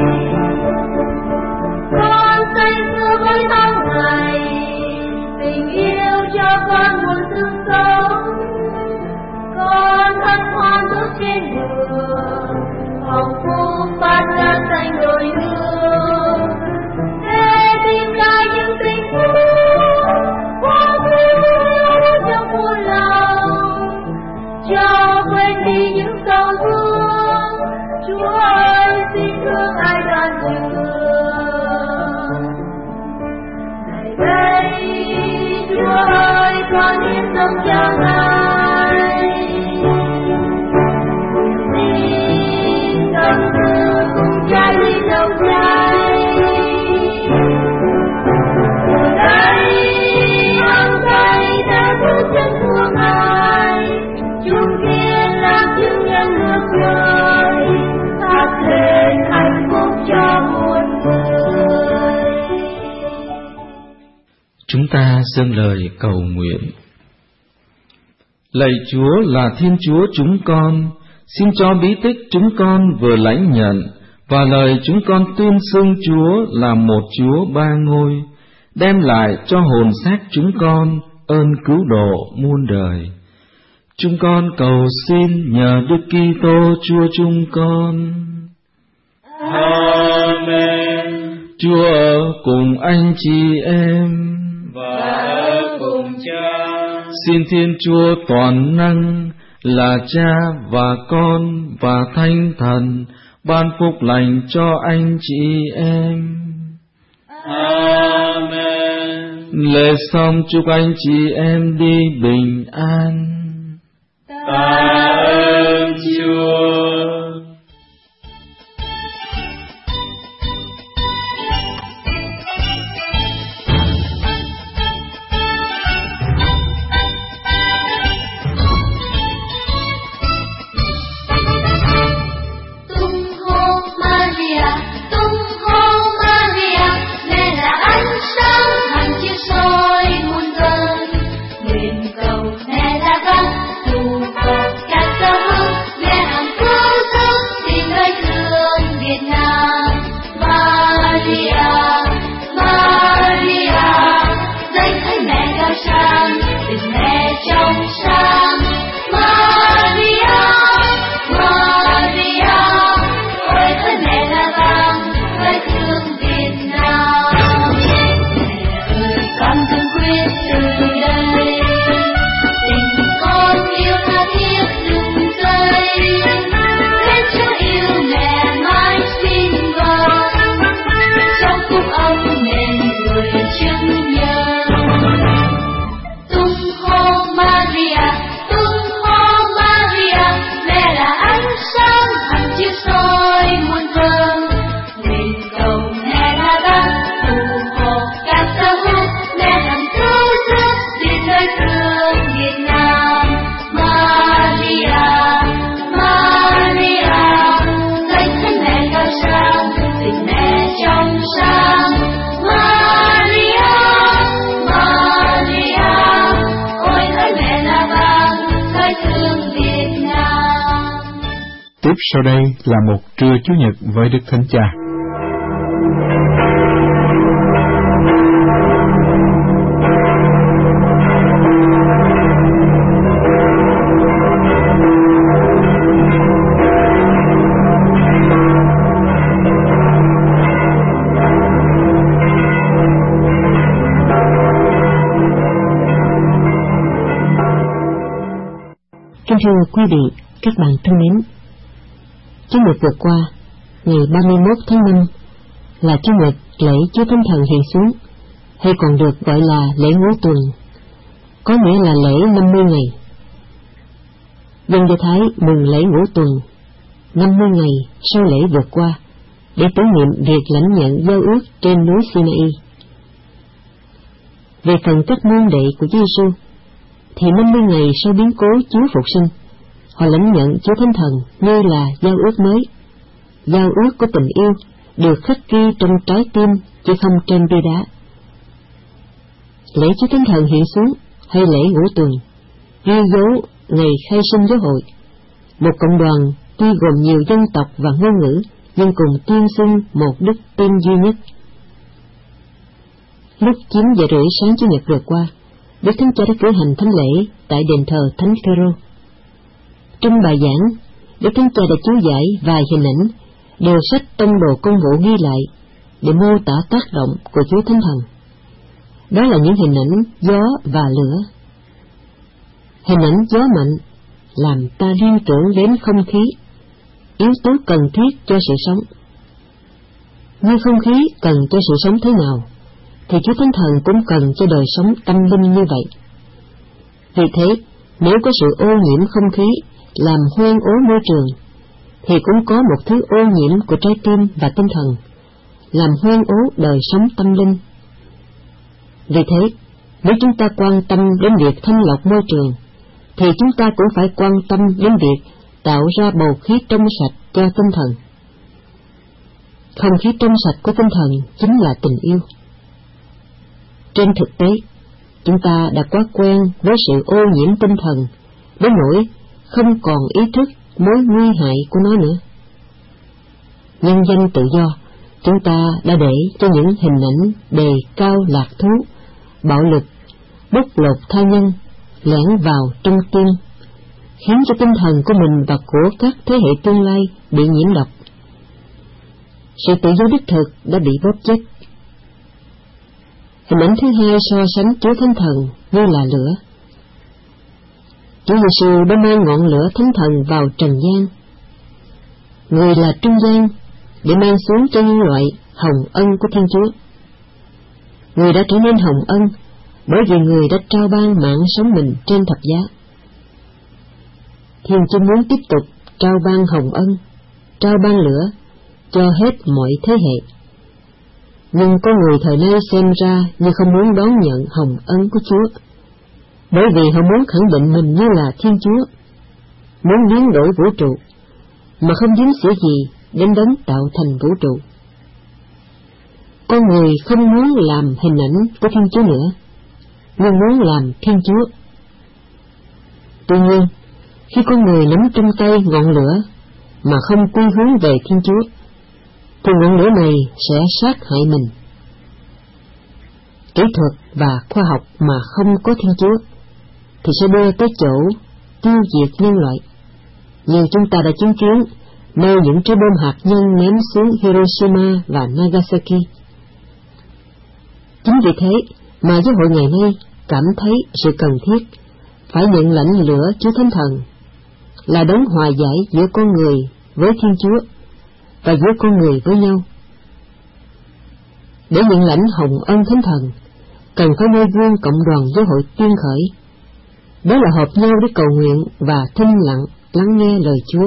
Con say sưa với tháng ngày, tình yêu cho con một tương sống. Con hân hoan bước trên đường, hồng phúc phát ra xanh đồi hương, để tìm lại những tình phúc hoa tươi trong muôn lòng, cho quên đi những sầu thương. Chúa ơi, xin thương ai đoạn đường. Này đây Chúa ơi, con yên sống cho Ngài, tin tâm tư cùng trái tim nồng cháy. Từ đây ông tay đã bước chân của Ngài, chúng thiên làm chứng nhân nước trời, thắp lên hạnh phúc cho muôn người. Chúng ta dâng lời cầu nguyện. Lạy Chúa là Thiên Chúa chúng con, xin cho bí tích chúng con vừa lãnh nhận và lời chúng con tuyên xưng Chúa là một Chúa ba ngôi, đem lại cho hồn xác chúng con ơn cứu độ muôn đời. Chúng con cầu xin nhờ Đức Kitô Chúa chúng con. Amen. Chúa ở cùng anh chị em Và ở cùng Cha. Xin Thiên Chúa toàn năng là Cha và Con và Thánh Thần ban phúc lành cho anh chị em. Amen. Lễ xong chúc anh chị em đi bình an. Tạ ơn Chúa. Nguyện cầu mẹ là con, dù có các Tiếp sau đây là một trưa Chủ nhật với Đức Thánh Cha. Kính thưa quý vị, các bạn thân mến, Chủ nhật vừa qua, ngày 31 tháng 5, là Chủ nhật lễ Chúa Thánh Thần hiện xuống, hay còn được gọi là lễ Ngũ Tuần, có nghĩa là lễ 50 ngày. Dân Do Thái mừng lễ Ngũ Tuần 50 ngày sau lễ vượt qua, để tưởng niệm việc lãnh nhận giao ước trên núi Sinai. Về phần các môn đệ của Chúa Giêsu, thì 50 ngày sau biến cố Chúa phục sinh, họ lãnh nhận Chúa Thánh Thần như là giao ước mới, giao ước của tình yêu được khắc ghi trong trái tim chứ không trên bia đá. Lễ Chúa Thánh Thần hiện xuống hay lễ Ngũ Tuần ghi dấu ngày khai sinh giáo hội, một cộng đoàn tuy gồm nhiều dân tộc và ngôn ngữ nhưng cùng tuyên xưng một đức tin duy nhất. Lúc 9 giờ rưỡi sáng Chủ nhật vừa qua, Đức Thánh Cha đã cử hành thánh lễ tại đền thờ Thánh Phêrô. Trong bài giảng, Đức Thánh Cha đã chú giải vài hình ảnh đều sách trong đồ công vụ ghi lại để mô tả tác động của Chúa Thánh Thần. Đó là những hình ảnh gió và lửa. Hình ảnh gió mạnh làm ta liên tưởng đến không khí, yếu tố cần thiết cho sự sống. Như không khí cần cho sự sống thế nào, thì Chúa Thánh Thần cũng cần cho đời sống tâm linh như vậy. Vì thế, nếu có sự ô nhiễm không khí làm hoen ố môi trường, thì cũng có một thứ ô nhiễm của trái tim và tinh thần, làm hoen ố đời sống tâm linh. Vì thế, nếu chúng ta quan tâm đến việc thanh lọc môi trường, thì chúng ta cũng phải quan tâm đến việc tạo ra bầu khí trong sạch cho tinh thần. Không khí trong sạch của tinh thần chính là tình yêu. Trên thực tế, chúng ta đã quá quen với sự ô nhiễm tinh thần, đến nỗi không còn ý thức mối nguy hại của nó nữa. Nhân danh tự do, chúng ta đã để cho những hình ảnh đề cao lạc thú, bạo lực, bóc lột tha nhân lẻn vào trong tim, khiến cho tinh thần của mình và của các thế hệ tương lai bị nhiễm độc. Sự tự do đích thực đã bị bóp chết. Hình ảnh thứ hai so sánh Chúa Thánh Thần như là lửa. Chúa Giêsu đã mang ngọn lửa Thánh Thần vào trần gian. Người là trung gian để mang xuống cho nhân loại hồng ân của Thiên Chúa. Người đã trở nên hồng ân bởi vì Người đã trao ban mạng sống mình trên thập giá. Thiên Chúa muốn tiếp tục trao ban hồng ân, trao ban lửa cho hết mọi thế hệ. Nhưng có người thời nay xem ra như không muốn đón nhận hồng ân của Chúa, bởi vì họ muốn khẳng định mình như là Thiên Chúa, muốn biến đổi vũ trụ, mà không dính xỉa gì đến đấng tạo thành vũ trụ. Con người không muốn làm hình ảnh của Thiên Chúa nữa, nhưng muốn làm Thiên Chúa. Tuy nhiên, khi con người nắm trong tay ngọn lửa mà không quy hướng về Thiên Chúa, thì ngọn lửa này sẽ sát hại mình. Kỹ thuật và khoa học mà không có Thiên Chúa thì sẽ đưa tới chỗ tiêu diệt nhân loại, như chúng ta đã chứng kiến nơi những trái bom hạt nhân ném xuống Hiroshima và Nagasaki. Chính vì thế mà giáo hội ngày nay cảm thấy sự cần thiết phải nhận lãnh lửa Chúa Thánh Thần, là đấng hòa giải giữa con người với Thiên Chúa và giữa con người với nhau. Để nhận lãnh hồng ân Thánh Thần, cần phải nơi gương cộng đoàn giáo hội tuyên khởi, đó là họp nhau để cầu nguyện và thinh lặng lắng nghe lời Chúa.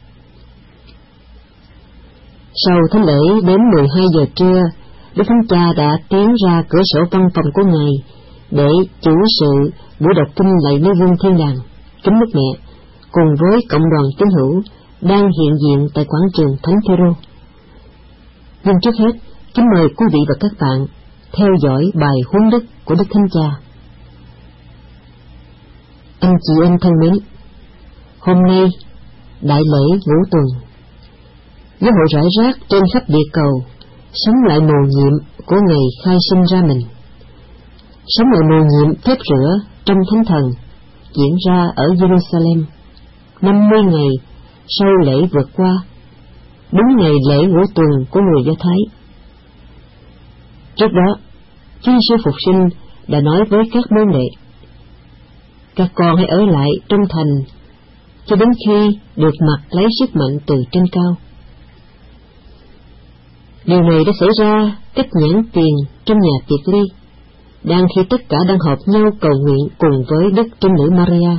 Sau thánh lễ đến 12 giờ trưa, Đức Thánh Cha đã tiến ra cửa sổ văn phòng của Ngài để chủ sự buổi đọc kinh lạy nơi vương thiên đàng kính Đức Mẹ, cùng với cộng đoàn tín hữu đang hiện diện tại quảng trường Thánh Phêrô. Nhưng trước hết, kính mời quý vị và các bạn theo dõi bài huấn đức của Đức Thánh Cha. Anh chị em thân mến, hôm nay đại lễ ngũ tuần. Giáo hội rải rác trên khắp địa cầu sống lại mầu nhiệm của ngày khai sinh ra mình, sống lại mầu nhiệm phép rửa trong thánh thần diễn ra ở Jerusalem 50 ngày sau lễ vượt qua, đúng ngày lễ ngũ tuần của người Do Thái. Trước đó, Chúa Giêsu phục sinh đã nói với các môn đệ: các con hãy ở lại trong thành cho đến khi được mặc lấy sức mạnh từ trên cao. Điều này đã xảy ra cách nhãn tiền trong nhà tiệc ly, đang khi tất cả đang họp nhau cầu nguyện cùng với Đức Trinh Nữ Maria.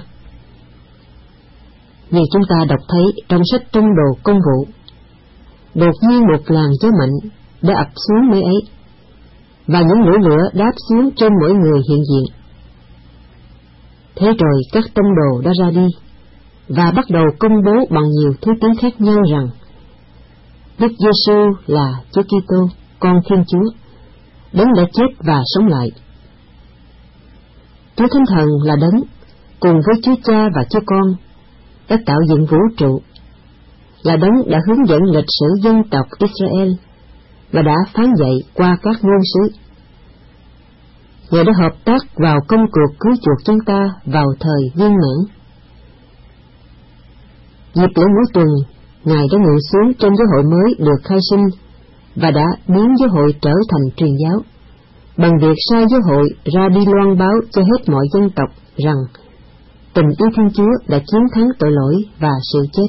Như chúng ta đọc thấy trong sách Tông Đồ Công vụ, đột nhiên một làn gió mạnh đã ập xuống nơi ấy, và những lửa lửa đáp xuống trên mỗi người hiện diện. Thế rồi các tông đồ đã ra đi, và bắt đầu công bố bằng nhiều thứ tiếng khác nhau rằng Đức Giêsu là Chúa Kitô, con Thiên Chúa, Đấng đã chết và sống lại. Chúa Thánh Thần là Đấng, cùng với Chúa Cha và Chúa Con, đã tạo dựng vũ trụ, là Đấng đã hướng dẫn lịch sử dân tộc Israel và đã phán dạy qua các ngôn sứ. Ngài đã hợp tác vào công cuộc cứu chuộc chúng ta vào thời viên mãn. Dịp lễ ngũ tuần, Ngài đã ngự xuống trên giáo hội mới được khai sinh và đã biến giáo hội trở thành truyền giáo, bằng việc sai giáo hội ra đi loan báo cho hết mọi dân tộc rằng tình yêu Thiên Chúa đã chiến thắng tội lỗi và sự chết.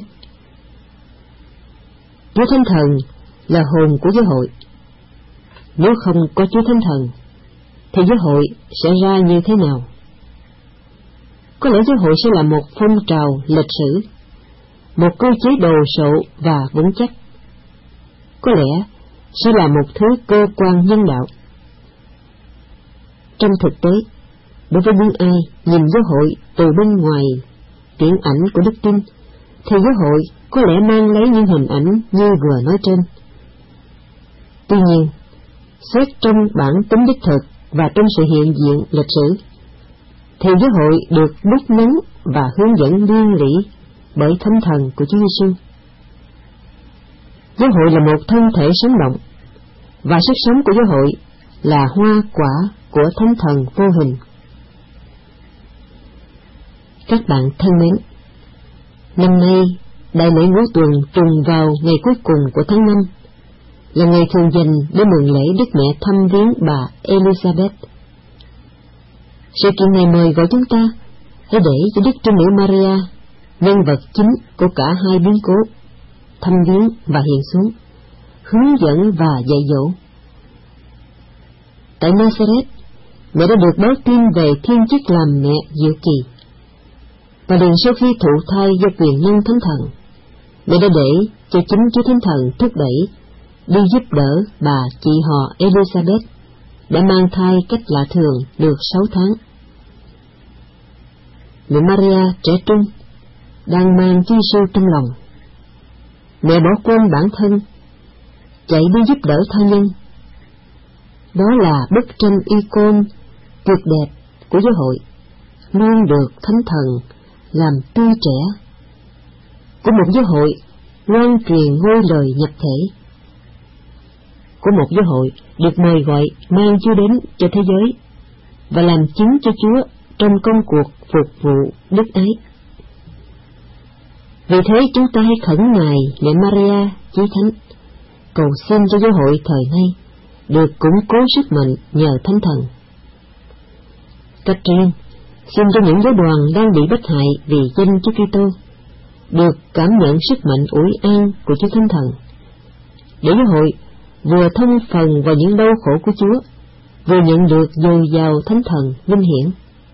Chúa Thánh Thần là hồn của giáo hội. Nếu không có Chúa Thánh Thần, thì giáo hội sẽ ra như thế nào? Có lẽ giáo hội sẽ là một phong trào lịch sử, một cơ chế đồ sộ và vững chắc. Có lẽ sẽ là một thứ cơ quan nhân đạo. Trong thực tế, đối với những ai nhìn giáo hội từ bên ngoài viễn ảnh của đức tin, thì giáo hội có lẽ mang lấy những hình ảnh như vừa nói trên. Tuy nhiên, xét trong bản tính đích thực và trong sự hiện diện lịch sử, thì giáo hội được đúc nấn và hướng dẫn liên lỉ bởi Thánh Thần của Chúa Giêsu. Giáo hội là một thân thể sống động, và sức sống của giáo hội là hoa quả của Thánh Thần vô hình. Các bạn thân mến, năm nay đại lễ ngũ tuần trùng vào ngày cuối cùng của tháng 5, là ngày thường dành để mừng lễ Đức Mẹ thăm viếng bà Elizabeth. Sự kiện này mời gọi chúng ta hãy để cho Đức Trinh Nữ Maria, nhân vật chính của cả hai biến cố, thăm viếng và hiện xuống, hướng dẫn và dạy dỗ. Tại Nazareth, mẹ đã được báo tin về thiên chức làm mẹ diệu kỳ, và liền sau khi thụ thai do quyền năng Thánh Thần, mẹ đã để cho chính Chúa Thánh Thần thúc đẩy đi giúp đỡ bà chị họ Elizabeth đã mang thai cách lạ thường được 6 tháng. Mẹ Maria trẻ trung đang mang Chúa Giêsu trong lòng. Mẹ bỏ quên bản thân, chạy đi giúp đỡ tha nhân. Đó là bức tranh icon tuyệt đẹp của giáo hội, luôn được Thánh Thần làm tươi trẻ, của một giáo hội loan truyền ngôi lời nhập thể, của một giáo hội được mời gọi mang Chúa đến cho thế giới và làm chứng cho Chúa trong công cuộc phục vụ đức ái. Vì thế chúng ta hãy khẩn nài mẹ Maria chí thánh, cầu xin cho giáo hội thời nay được củng cố sức mạnh nhờ Thánh Thần. Cách riêng, xin cho những giáo đoàn đang bị bách hại vì danh Chúa Kitô được cảm nhận sức mạnh ủi an của Chúa Thánh Thần, để giáo hội vừa thông phần vào những đau khổ của Chúa, vừa nhận được dồi dào Thánh Thần vinh hiển.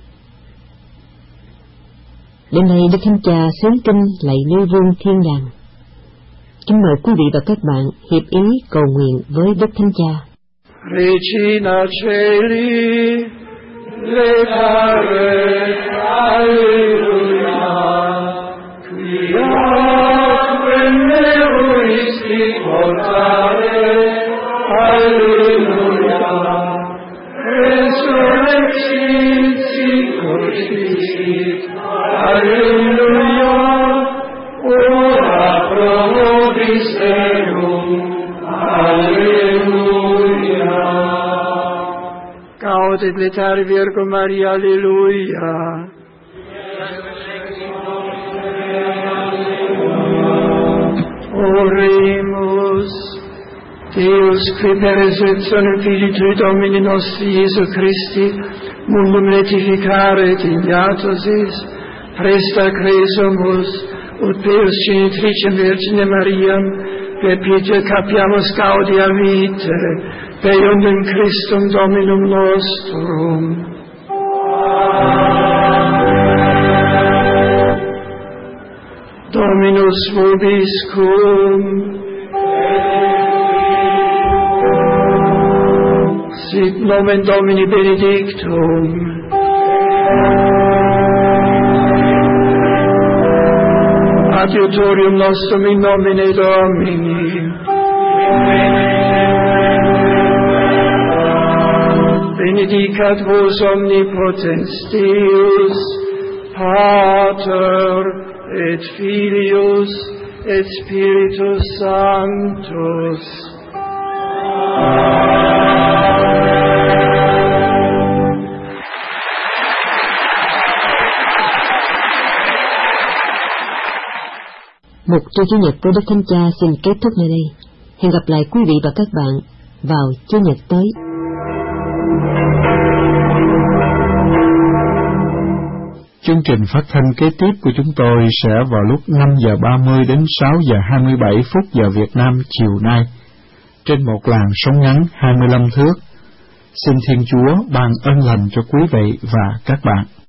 Đến đây Đức Thánh Cha xướng kinh lạy Nữ Vương Thiên Đàng. Kính mời quý vị và các bạn hiệp ý cầu nguyện với Đức Thánh Cha. Regina Caeli, lecare, alleluia, quia veneruisti portare, alleluia, resurrexit sic cortisit, alleluia, et letare Virgo Maria, alleluia. Oremus. Deus, qui per resurrectionem Filii Tui Domini nostri Iesu Christi, mundum retificare et ignatus is, presta cresumus, ut Deus genitricem Virgine Mariam, per pietia capiamus gaudia vitae, per iundum Christum Dominum nostrum. Dominus vobiscum, sit nomen Domini benedictum, adiutorium nostrum in nomine Domini, benedicat vos omnipotens Deus, Pater et Filius et Spiritus Sanctus. Mục Trưa Chủ nhật của Đức Thánh Cha xin kết thúc nơi đây. Hẹn gặp lại quý vị và các bạn vào Chủ nhật tới. Chương trình phát thanh kế tiếp của chúng tôi sẽ vào lúc 5 giờ 30 đến 6 giờ 27 phút giờ Việt Nam chiều nay, trên một làn sóng ngắn 25 thước. Xin Thiên Chúa ban ân lành cho quý vị và các bạn.